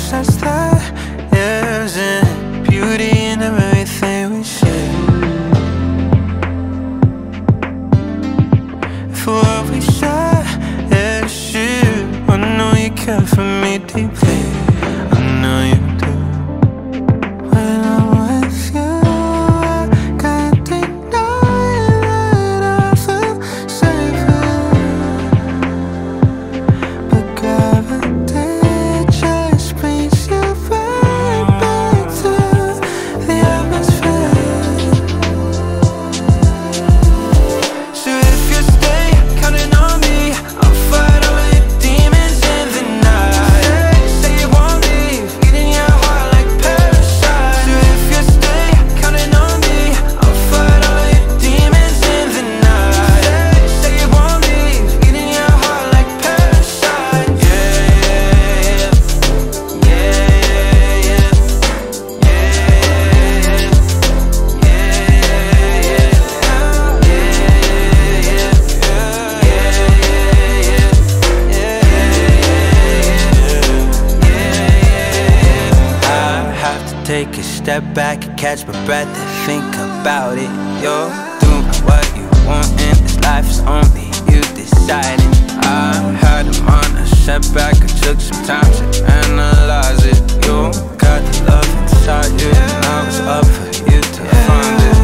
sense there isn't beauty in everything we say. For what we say is true, I know you care for me deeply, I know you do. When I'm with you, I can't deny that I feel safer. But gravity just brings you right back to the atmosphere. So if you stay counting on me, I'll fight all your demons in the night. Say you won't leave, eating your heart like parasite. So if you stay counting on me, I'll fight all your demons in the night. Say you won't leave, eating your heart like parasite. I have to take a step back and catch my breath and think about it. You're doing what you want in this life, is only you deciding. I had a minor setback, I took some time to analyze it. You got the love inside you, now it's up for you to find it.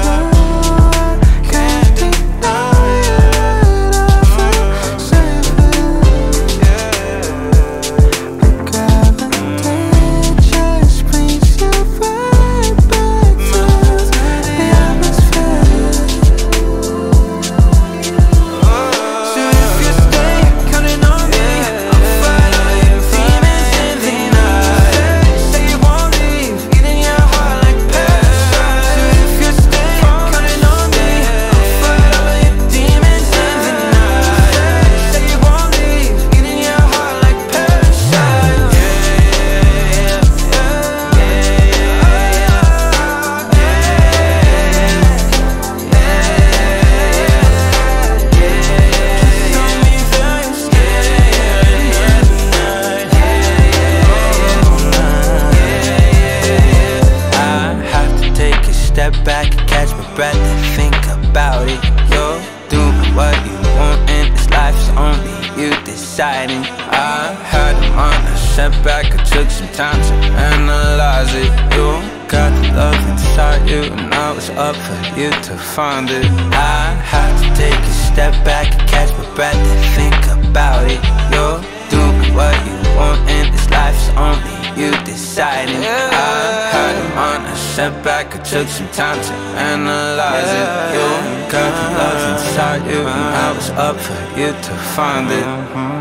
Step back and catch my breath and think about it. You're doing what you want in this life, is only you deciding. I had a minor setback, I took some time to analyze it. You got the love inside you, and now it's up for you to find it. I had to take a step back and catch my breath and think about it. You're doing what you want in this life, is only you deciding. I had a minor setback, I took some time to analyze it. You got the love inside you, and now it's up for you to find it.